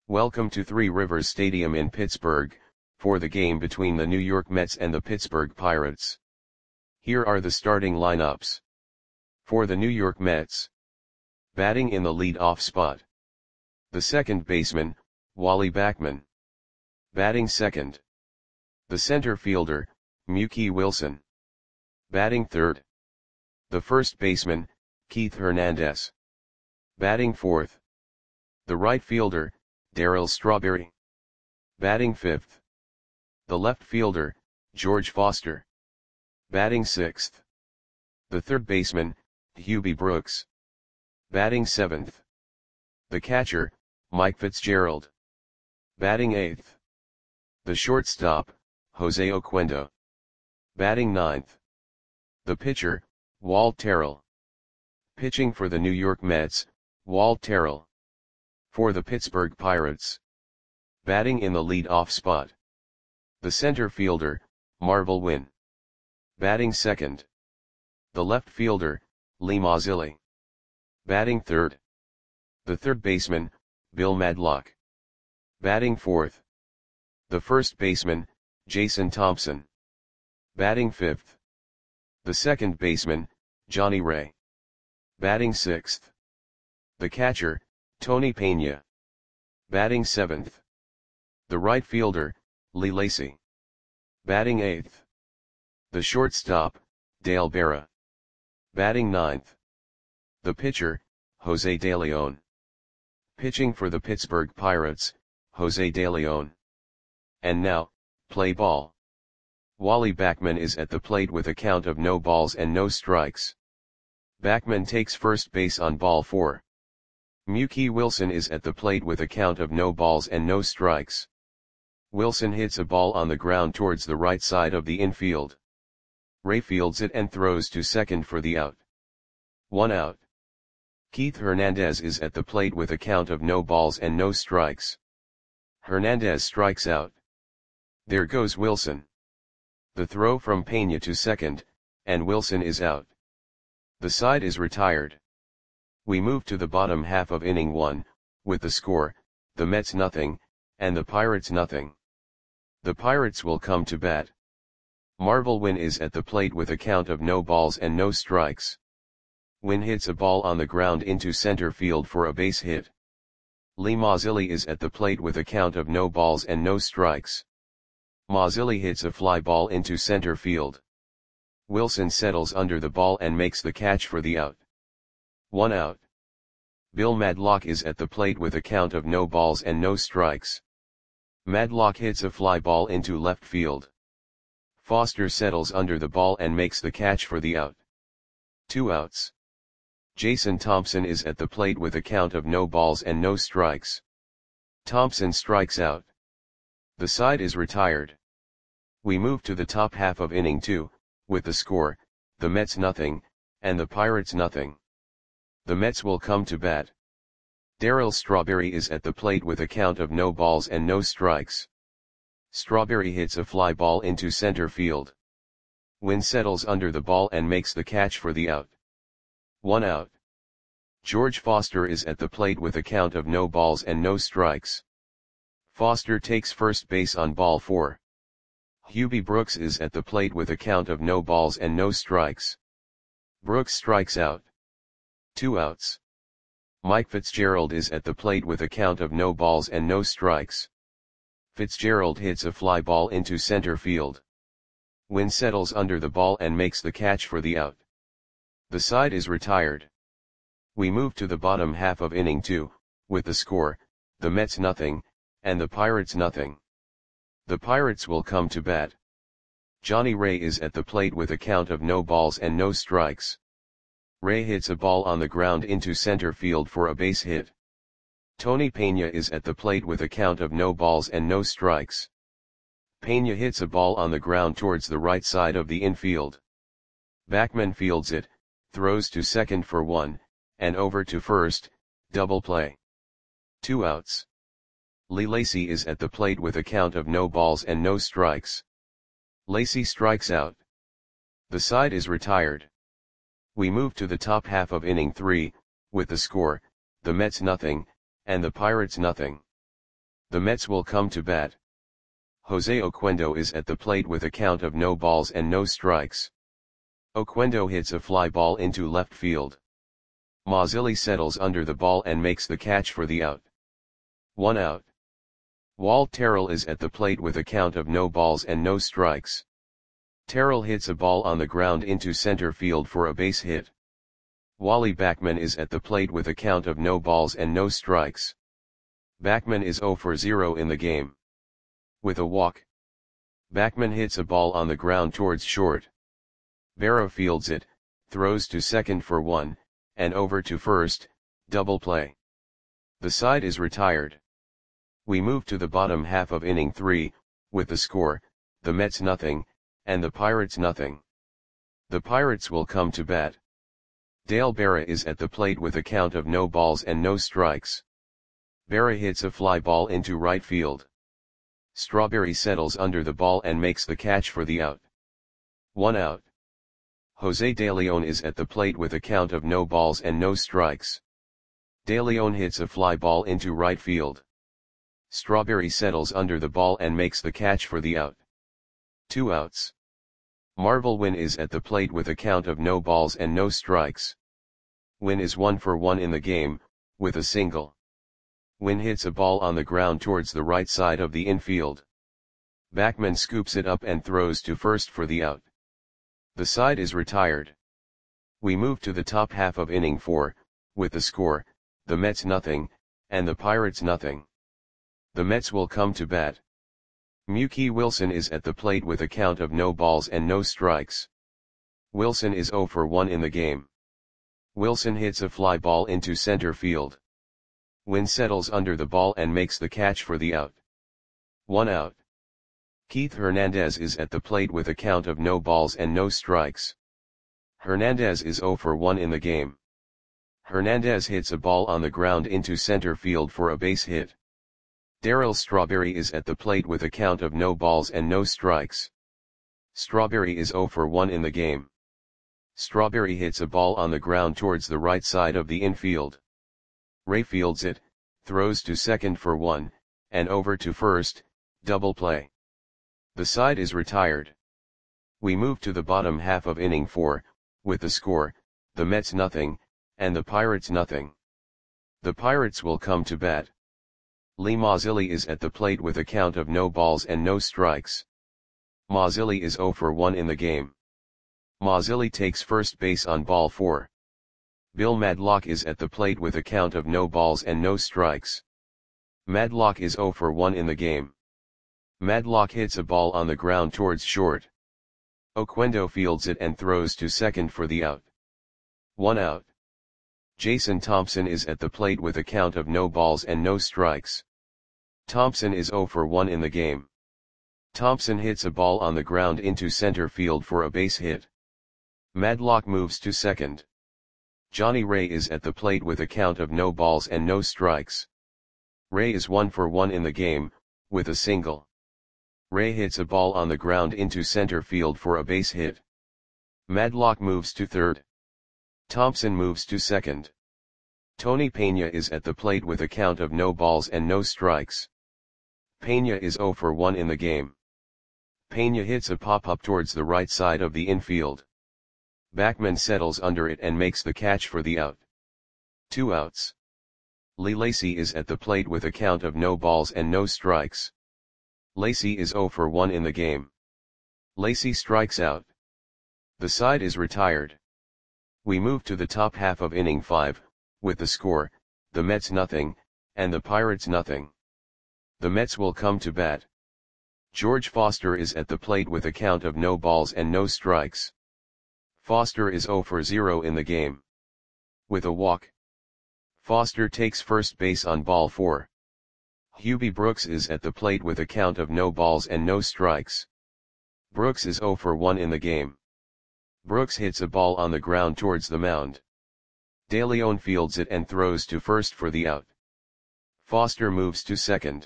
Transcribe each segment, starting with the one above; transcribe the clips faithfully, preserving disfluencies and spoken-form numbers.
Welcome to Three Rivers Stadium in Pittsburgh, for the game between the New York Mets and the Pittsburgh Pirates. Here are the starting lineups. For the New York Mets. Batting in the lead-off spot. The second baseman, Wally Backman. Batting second. The center fielder, Mookie Wilson. Batting third. The first baseman, Keith Hernandez. Batting fourth. The right fielder, Darryl Strawberry. Batting fifth. The left fielder, George Foster. Batting sixth. The third baseman, Hubie Brooks. Batting seventh. The catcher, Mike Fitzgerald. Batting eighth. The shortstop, Jose Oquendo. Batting ninth. The pitcher, Walt Terrell. Pitching for the New York Mets, Walt Terrell. For the Pittsburgh Pirates. Batting in the lead-off spot. The center fielder, Marvel Wynn. Batting second. The left fielder, Lee Mazzilli. Batting third. The third baseman, Bill Madlock. Batting fourth. The first baseman, Jason Thompson. Batting fifth. The second baseman, Johnny Ray. Batting sixth. The catcher, Tony Peña. Batting seventh. The right fielder, Lee Lacy. Batting eighth. The shortstop, Dale Berra. Batting ninth. The pitcher, Jose De Leon. Pitching for the Pittsburgh Pirates, Jose De Leon. And now, play ball. Wally Backman is at the plate with a count of no balls and no strikes. Backman takes first base on ball four. Mookie Wilson is at the plate with a count of no balls and no strikes. Wilson hits a ball on the ground towards the right side of the infield. Ray fields it and throws to second for the out. One out. Keith Hernandez is at the plate with a count of no balls and no strikes. Hernandez strikes out. There goes Wilson. The throw from Peña to second, and Wilson is out. The side is retired. We move to the bottom half of inning one, with the score, the Mets nothing, and the Pirates nothing. The Pirates will come to bat. Marvel Wynn is at the plate with a count of no balls and no strikes. Wynn hits a ball on the ground into center field for a base hit. Lee Mazzilli is at the plate with a count of no balls and no strikes. Mazzilli hits a fly ball into center field. Wilson settles under the ball and makes the catch for the out. One out. Bill Madlock is at the plate with a count of no balls and no strikes. Madlock hits a fly ball into left field. Foster settles under the ball and makes the catch for the out. Two outs. Jason Thompson is at the plate with a count of no balls and no strikes. Thompson strikes out. The side is retired. We move to the top half of inning two, with the score, the Mets nothing, and the Pirates nothing. The Mets will come to bat. Darryl Strawberry is at the plate with a count of no balls and no strikes. Strawberry hits a fly ball into center field. Wynn settles under the ball and makes the catch for the out. One out. George Foster is at the plate with a count of no balls and no strikes. Foster takes first base on ball four. Hubie Brooks is at the plate with a count of no balls and no strikes. Brooks strikes out. Two outs. Mike Fitzgerald is at the plate with a count of no balls and no strikes. Fitzgerald hits a fly ball into center field. Wynn settles under the ball and makes the catch for the out. The side is retired. We move to the bottom half of inning two, with the score, the Mets nothing, and the Pirates nothing. The Pirates will come to bat. Johnny Ray is at the plate with a count of no balls and no strikes. Ray hits a ball on the ground into center field for a base hit. Tony Peña is at the plate with a count of no balls and no strikes. Peña hits a ball on the ground towards the right side of the infield. Backman fields it, throws to second for one, and over to first, double play. Two outs. Lee Lacy is at the plate with a count of no balls and no strikes. Lacy strikes out. The side is retired. We move to the top half of inning three, with the score, the Mets nothing, and the Pirates nothing. The Mets will come to bat. Jose Oquendo is at the plate with a count of no balls and no strikes. Oquendo hits a fly ball into left field. Mazzilli settles under the ball and makes the catch for the out. One out. Walt Terrell is at the plate with a count of no balls and no strikes. Terrell hits a ball on the ground into center field for a base hit. Wally Backman is at the plate with a count of no balls and no strikes. Backman is zero for zero in the game. With a walk, Backman hits a ball on the ground towards short. Berra fields it, throws to second for one, and over to first, double play. The side is retired. We move to the bottom half of inning three, with the score, the Mets nothing, and the Pirates nothing. The Pirates will come to bat. Dale Berra is at the plate with a count of no balls and no strikes. Berra hits a fly ball into right field. Strawberry settles under the ball and makes the catch for the out. One out. Jose De Leon is at the plate with a count of no balls and no strikes. De Leon hits a fly ball into right field. Strawberry settles under the ball and makes the catch for the out. Two outs. Marvel Wynn is at the plate with a count of no balls and no strikes. Wynn is one for one in the game, with a single. Wynn hits a ball on the ground towards the right side of the infield. Backman scoops it up and throws to first for the out. The side is retired. We move to the top half of inning four, with the score, the Mets nothing, and the Pirates nothing. The Mets will come to bat. Mookie Wilson is at the plate with a count of no balls and no strikes. Wilson is zero for one in the game. Wilson hits a fly ball into center field. Wynn settles under the ball and makes the catch for the out. One out. Keith Hernandez is at the plate with a count of no balls and no strikes. Hernandez is zero for one in the game. Hernandez hits a ball on the ground into center field for a base hit. Darryl Strawberry is at the plate with a count of no balls and no strikes. Strawberry is zero for one in the game. Strawberry hits a ball on the ground towards the right side of the infield. Ray fields it, throws to second for one, and over to first, double play. The side is retired. We move to the bottom half of inning four, with the score, the Mets nothing, and the Pirates nothing. The Pirates will come to bat. Lee Mazzilli is at the plate with a count of no balls and no strikes. Mazzilli is zero for one in the game. Mazzilli takes first base on ball four. Bill Madlock is at the plate with a count of no balls and no strikes. Madlock is zero for one in the game. Madlock hits a ball on the ground towards short. Oquendo fields it and throws to second for the out. One out. Jason Thompson is at the plate with a count of no balls and no strikes. Thompson is zero for one in the game. Thompson hits a ball on the ground into center field for a base hit. Madlock moves to second. Johnny Ray is at the plate with a count of no balls and no strikes. Ray is one for one in the game, with a single. Ray hits a ball on the ground into center field for a base hit. Madlock moves to third. Thompson moves to second. Tony Pena is at the plate with a count of no balls and no strikes. Pena is zero for one in the game. Pena hits a pop-up towards the right side of the infield. Backman settles under it and makes the catch for the out. Two outs. Lee Lacy is at the plate with a count of no balls and no strikes. Lacy is zero for one in the game. Lacy strikes out. The side is retired. We move to the top half of inning five, with the score, the Mets nothing, and the Pirates nothing. The Mets will come to bat. George Foster is at the plate with a count of no balls and no strikes. Foster is zero for zero in the game. With a walk, Foster takes first base on ball four. Hubie Brooks is at the plate with a count of no balls and no strikes. Brooks is zero for one in the game. Brooks hits a ball on the ground towards the mound. De Leon fields it and throws to first for the out. Foster moves to second.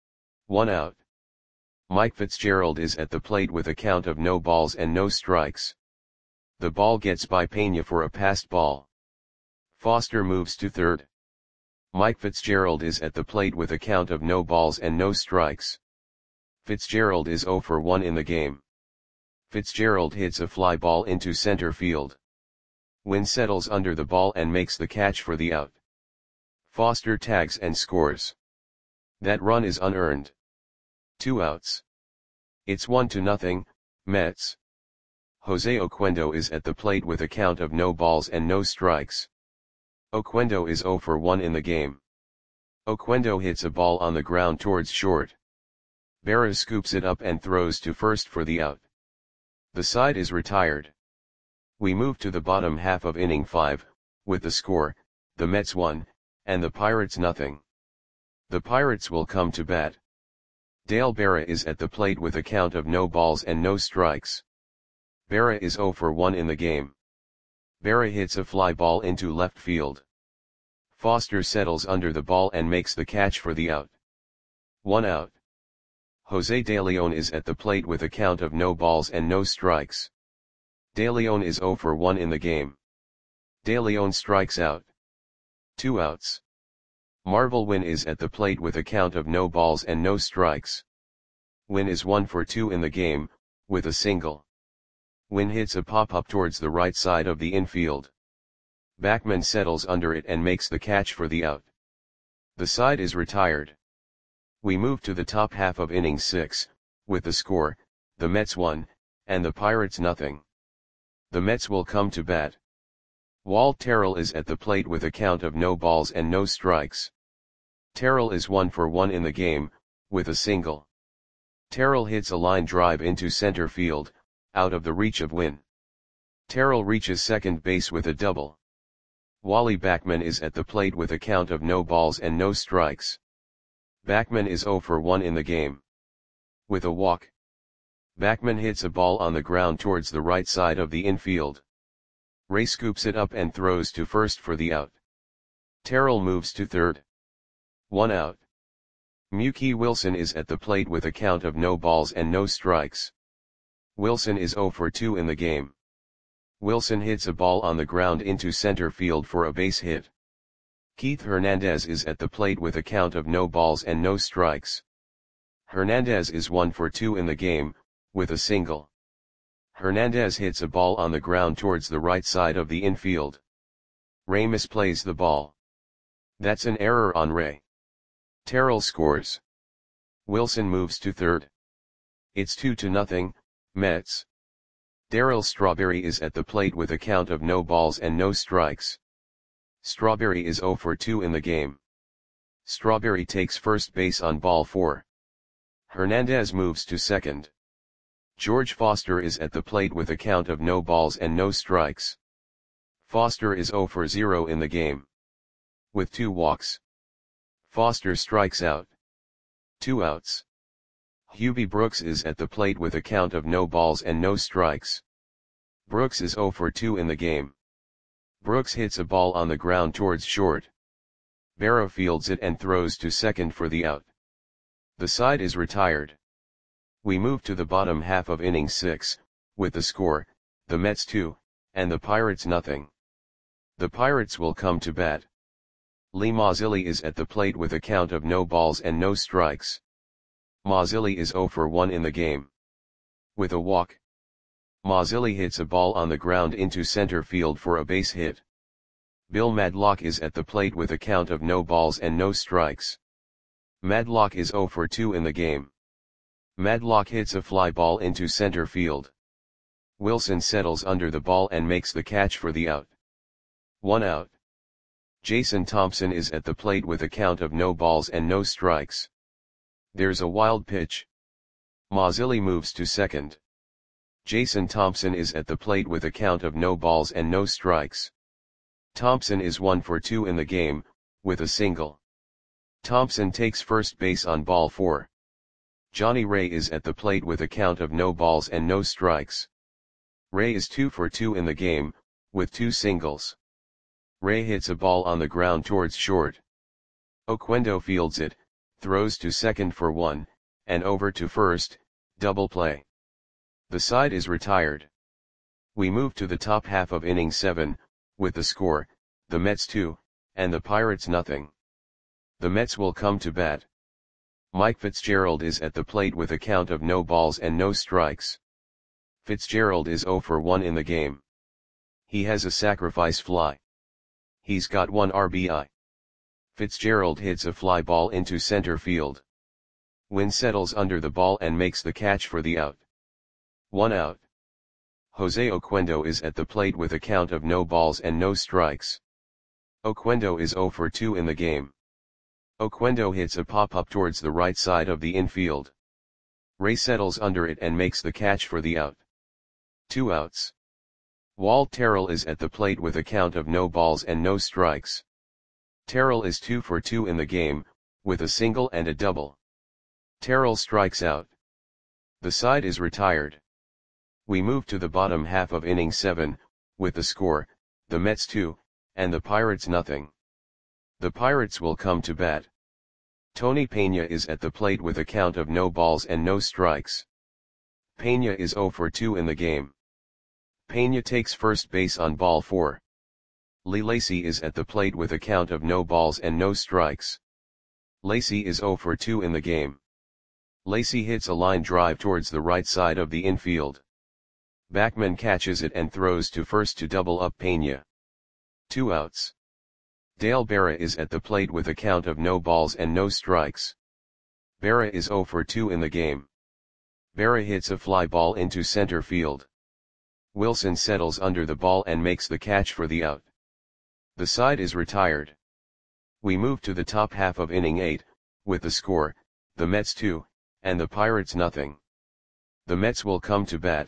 One out. Mike Fitzgerald is at the plate with a count of no balls and no strikes. The ball gets by Pena for a passed ball. Foster moves to third. Mike Fitzgerald is at the plate with a count of no balls and no strikes. Fitzgerald is zero for one in the game. Fitzgerald hits a fly ball into center field. Wynn settles under the ball and makes the catch for the out. Foster tags and scores. That run is unearned. Two outs. It's one to nothing, Mets. Jose Oquendo is at the plate with a count of no balls and no strikes. Oquendo is zero for one in the game. Oquendo hits a ball on the ground towards short. Berra scoops it up and throws to first for the out. The side is retired. We move to the bottom half of inning five, with the score, the Mets one, and the Pirates nothing. The Pirates will come to bat. Dale Berra is at the plate with a count of no balls and no strikes. Berra is zero for one in the game. Berra hits a fly ball into left field. Foster settles under the ball and makes the catch for the out. One out. Jose De Leon is at the plate with a count of no balls and no strikes. De Leon is zero for one in the game. De Leon strikes out. Two outs. Marvel Wynn is at the plate with a count of no balls and no strikes. Wynn is one for two in the game, with a single. Wynn hits a pop-up towards the right side of the infield. Backman settles under it and makes the catch for the out. The side is retired. We move to the top half of inning six, with the score, the Mets one, and the Pirates nothing. The Mets will come to bat. Walt Terrell is at the plate with a count of no balls and no strikes. Terrell is one for one in the game, with a single. Terrell hits a line drive into center field, out of the reach of Wynn. Terrell reaches second base with a double. Wally Backman is at the plate with a count of no balls and no strikes. Backman is zero for one in the game. With a walk. Backman hits a ball on the ground towards the right side of the infield. Ray scoops it up and throws to first for the out. Terrell moves to third. One out. Mookie Wilson is at the plate with a count of no balls and no strikes. Wilson is zero for two in the game. Wilson hits a ball on the ground into center field for a base hit. Keith Hernandez is at the plate with a count of no balls and no strikes. Hernandez is one for two in the game, with a single. Hernandez hits a ball on the ground towards the right side of the infield. Ray misplays the ball. That's an error on Ray. Terrell scores. Wilson moves to third. It's two to nothing, Mets. Darryl Strawberry is at the plate with a count of no balls and no strikes. Strawberry is zero for two in the game. Strawberry takes first base on ball four. Hernandez moves to second. George Foster is at the plate with a count of no balls and no strikes. Foster is zero for zero in the game. With two walks. Foster strikes out. Two outs. Hubie Brooks is at the plate with a count of no balls and no strikes. Brooks is zero for two in the game. Brooks hits a ball on the ground towards short. Berra fields it and throws to second for the out. The side is retired. We move to the bottom half of inning six, with the score, the Mets two, and the Pirates nothing. The Pirates will come to bat. Lee Mazzilli is at the plate with a count of no balls and no strikes. Mazzilli is zero for one in the game. With a walk. Mazzilli hits a ball on the ground into center field for a base hit. Bill Madlock is at the plate with a count of no balls and no strikes. Madlock is zero for two in the game. Madlock hits a fly ball into center field. Wilson settles under the ball and makes the catch for the out. One out. Jason Thompson is at the plate with a count of no balls and no strikes. There's a wild pitch. Mazzilli moves to second. Jason Thompson is at the plate with a count of no balls and no strikes. Thompson is one for two in the game, with a single. Thompson takes first base on ball four. Johnny Ray is at the plate with a count of no balls and no strikes. Ray is two for two in the game, with two singles. Ray hits a ball on the ground towards short. Oquendo fields it, throws to second for one, and over to first, double play. The side is retired. We move to the top half of inning seven, with the score, the Mets two, and the Pirates nothing. The Mets will come to bat. Mike Fitzgerald is at the plate with a count of no balls and no strikes. Fitzgerald is oh for one in the game. He has a sacrifice fly. He's got one R B I. Fitzgerald hits a fly ball into center field. Wynn settles under the ball and makes the catch for the out. One out. Jose Oquendo is at the plate with a count of no balls and no strikes. Oquendo is oh for two in the game. Oquendo hits a pop-up towards the right side of the infield. Ray settles under it and makes the catch for the out. Two outs. Walt Terrell is at the plate with a count of no balls and no strikes. Terrell is two for two in the game, with a single and a double. Terrell strikes out. The side is retired. We move to the bottom half of inning seven, with the score, the Mets two, and the Pirates nothing. The Pirates will come to bat. Tony Peña is at the plate with a count of no balls and no strikes. Peña is oh for two in the game. Peña takes first base on ball four. Lee Lacy is at the plate with a count of no balls and no strikes. Lacy is oh for two in the game. Lacy hits a line drive towards the right side of the infield. Backman catches it and throws to first to double up Peña. Two outs. Dale Berra is at the plate with a count of no balls and no strikes. Berra is oh for two in the game. Berra hits a fly ball into center field. Wilson settles under the ball and makes the catch for the out. The side is retired. We move to the top half of inning eight, with the score, the Mets two, and the Pirates nothing. The Mets will come to bat.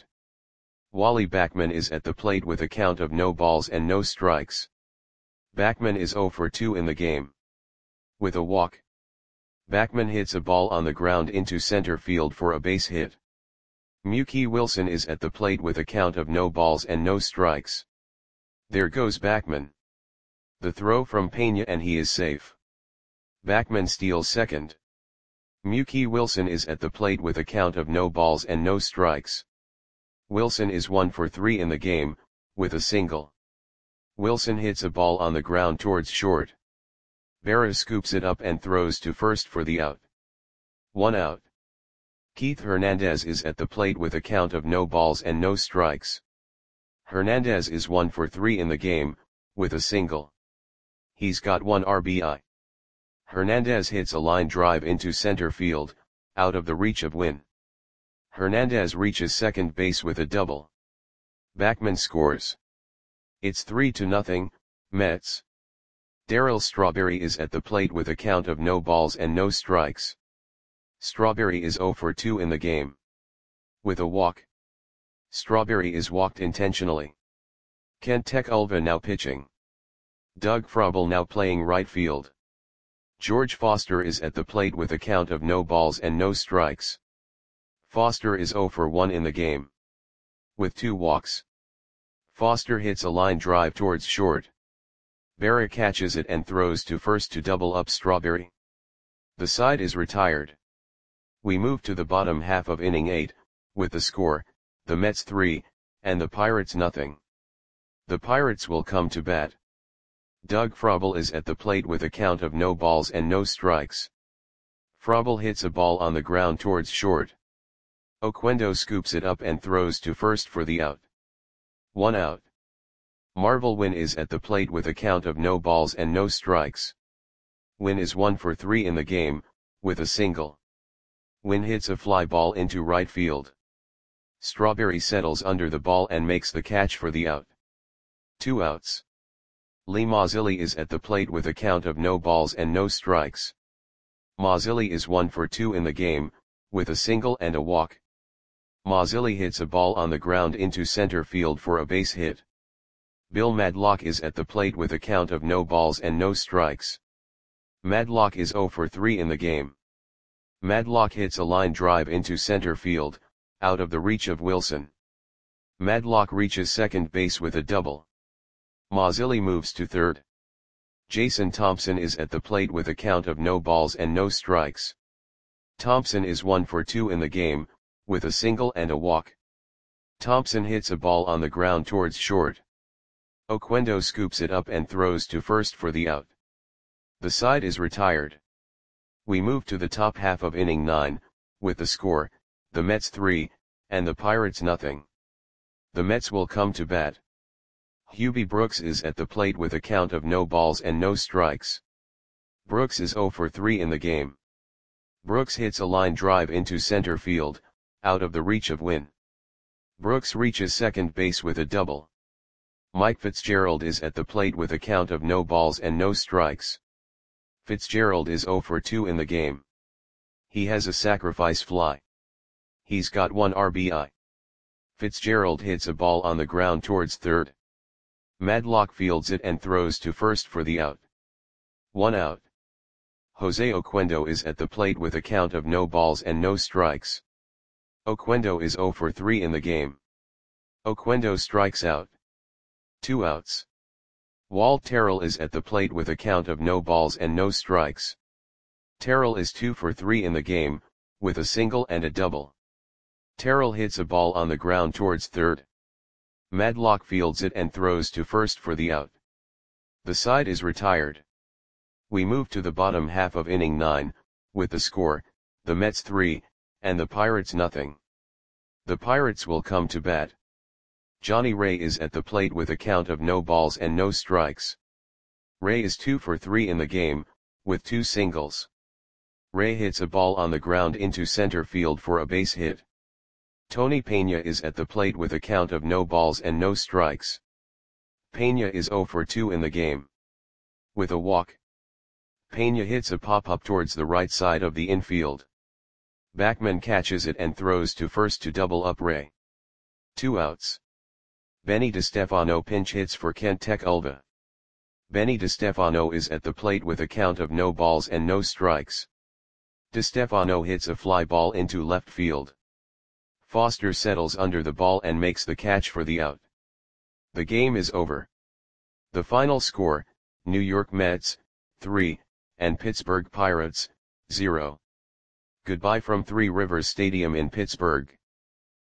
Wally Backman is at the plate with a count of no balls and no strikes. Backman is oh for two in the game. With a walk. Backman hits a ball on the ground into center field for a base hit. Mookie Wilson is at the plate with a count of no balls and no strikes. There goes Backman. The throw from Peña and he is safe. Backman steals second. Mookie Wilson is at the plate with a count of no balls and no strikes. Wilson is one for three in the game, with a single. Wilson hits a ball on the ground towards short. Berra scoops it up and throws to first for the out. One out. Keith Hernandez is at the plate with a count of no balls and no strikes. Hernandez is one for three in the game, with a single. He's got one R B I. Hernandez hits a line drive into center field, out of the reach of Wynn. Hernandez reaches second base with a double. Backman scores. It's three to nothing, Mets. Darryl Strawberry is at the plate with a count of no balls and no strikes. Strawberry is oh for two in the game. With a walk. Strawberry is walked intentionally. Kent Tekulve now pitching. Doug Frobel now playing right field. George Foster is at the plate with a count of no balls and no strikes. Foster is oh for one in the game. With two walks. Foster hits a line drive towards short. Berra catches it and throws to first to double up Strawberry. The side is retired. We move to the bottom half of inning eight, with the score, the Mets three, and the Pirates nothing. The Pirates will come to bat. Doug Frobel is at the plate with a count of no balls and no strikes. Frobel hits a ball on the ground towards short. Oquendo scoops it up and throws to first for the out. One out. Marvel Wynn is at the plate with a count of no balls and no strikes. Wynn is one for three in the game, with a single. Wynn hits a fly ball into right field. Strawberry settles under the ball and makes the catch for the out. Two outs. Lee Mazzilli is at the plate with a count of no balls and no strikes. Mazzilli is one for two in the game, with a single and a walk. Mazzilli hits a ball on the ground into center field for a base hit. Bill Madlock is at the plate with a count of no balls and no strikes. Madlock is oh for three in the game. Madlock hits a line drive into center field, out of the reach of Wilson. Madlock reaches second base with a double. Mazzilli moves to third. Jason Thompson is at the plate with a count of no balls and no strikes. Thompson is one for two in the game, with a single and a walk. Thompson hits a ball on the ground towards short. Oquendo scoops it up and throws to first for the out. The side is retired. We move to the top half of inning nine, with the score, the Mets three, and the Pirates nothing. The Mets will come to bat. Hubie Brooks is at the plate with a count of no balls and no strikes. Brooks is zero for three in the game. Brooks hits a line drive into center field, out of the reach of Winn. Brooks reaches second base with a double. Mike Fitzgerald is at the plate with a count of no balls and no strikes. Fitzgerald is zero for two in the game. He has a sacrifice fly. He's got one R B I. Fitzgerald hits a ball on the ground towards third. Madlock fields it and throws to first for the out. One out. Jose Oquendo is at the plate with a count of no balls and no strikes. Oquendo is zero for three in the game. Oquendo strikes out. Two outs. Walt Terrell is at the plate with a count of no balls and no strikes. Terrell is two for three in the game, with a single and a double. Terrell hits a ball on the ground towards third. Madlock fields it and throws to first for the out. The side is retired. We move to the bottom half of inning nine, with the score, the Mets three, and the Pirates nothing. The Pirates will come to bat. Johnny Ray is at the plate with a count of no balls and no strikes. Ray is two for three in the game, with two singles. Ray hits a ball on the ground into center field for a base hit. Tony Pena is at the plate with a count of no balls and no strikes. Pena is zero for two in the game. With a walk. Pena hits a pop-up towards the right side of the infield. Backman catches it and throws to first to double up Ray. Two outs. Benny DeStefano pinch hits for Kent Tekulve. Benny DeStefano is at the plate with a count of no balls and no strikes. DeStefano hits a fly ball into left field. Foster settles under the ball and makes the catch for the out. The game is over. The final score, New York Mets, three, and Pittsburgh Pirates, zero. Goodbye from Three Rivers Stadium in Pittsburgh.